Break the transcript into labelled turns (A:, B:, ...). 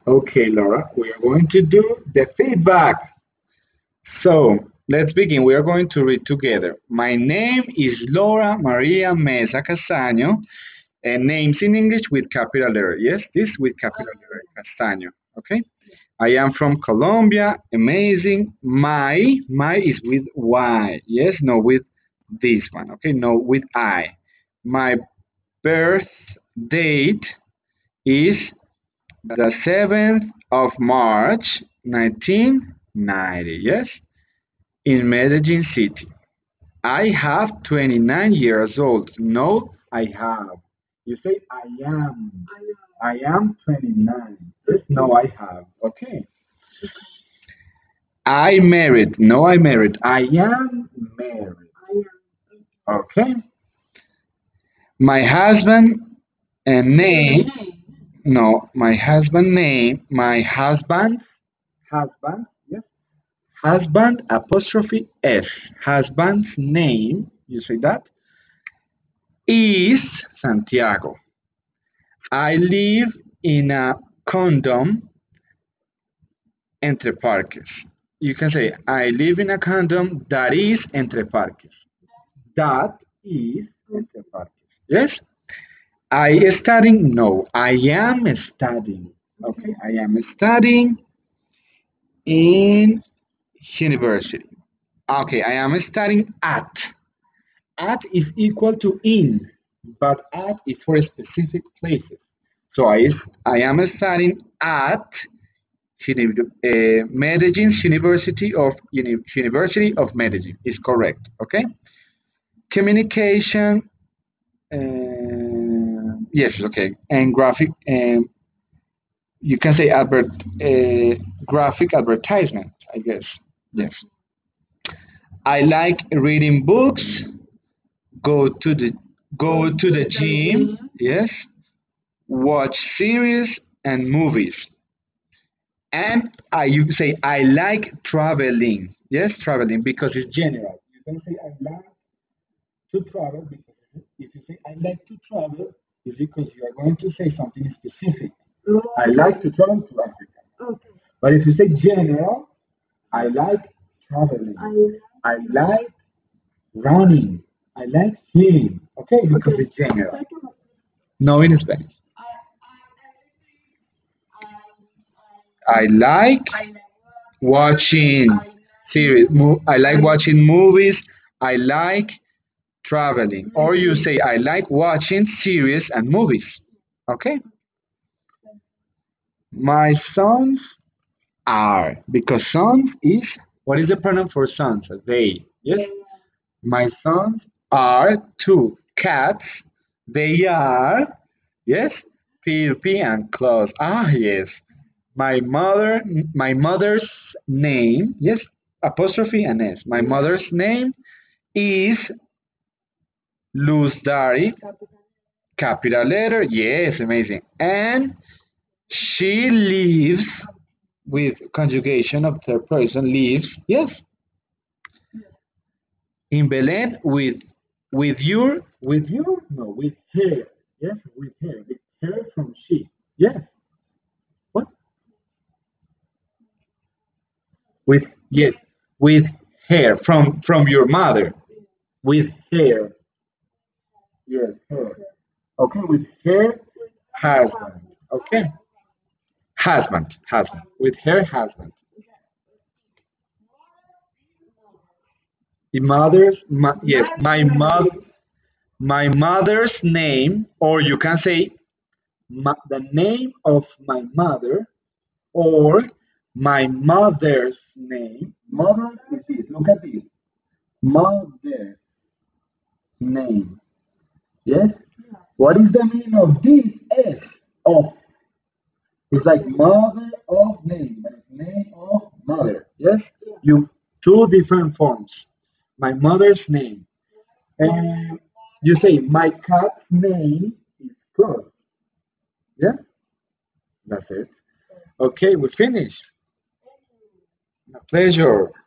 A: Okay, Laura, we are going to do the feedback. So let's begin. We are going to read together. My name is Laura Maria Mesa Castaño, and names in English with capital letter. Yes, this with capital letter Castaño. Okay. I am from Colombia. Amazing. My is with Y. Yes, no, with this one. Okay, no, with I. My birth date is the 7th of March, 1990. Yes, in Medellin City. I have 29 years old. No, I have. You say I am. I am 29. Yes, no, I have. Okay. I married. No, I married. I am married. Okay. My husband and name. No, my husband name. My husband. Yes. Husband apostrophe S. Husband's name. You say that is Santiago. I live in a condom entre parques. You can say I live in a condom that is entre parques. That is entre parques. Yes. I studying? No, I am studying. Okay, I am studying in university. Okay, I am studying at. At is equal to in, but at is for specific places. So I am studying at Medellin's University of Medellin is correct. Okay. Communication. Yes, okay. And graphic. You can say graphic advertisement. I guess. Yes. I like reading books. Go to the go to the gym. Yes. Watch series and movies. And you say I like traveling. Yes, traveling because it's general. You can say I like to travel because if you say I like to travel, it's because you are going to say something specific. I like to travel to Africa. But if you say general, I like traveling. I like running. I like swimming. Okay, because it's general. No, in Spanish. I like watching series. I like watching movies. I like traveling. Or you say I like watching series and movies. Okay. My sons are because sons is what is the pronoun for sons? They. Yes. My sons are two cats. They are yes. P and Klaus. Ah yes. My mother's name, yes, apostrophe and S. My mother's name is Luz Dari, capital letter, yes, amazing. And she lives with conjugation of third person, lives, yes, in Belen no, with her, yes, with her from she, yes, what? With, yes, with her from your mother, with her. Yes, her. Okay, with her husband. Okay, husband. With her husband. The yes, my mother's name, or you can say the name of my mother, or my mother's name. Mother is this. Look at this. Mother's name. Yes. What is the meaning of this S? Of. It's like mother of name, but it's name of mother. Yes, you two different forms. My mother's name, and you say my cat's name is Claus. Yeah, that's it. Okay, we finished. A pleasure.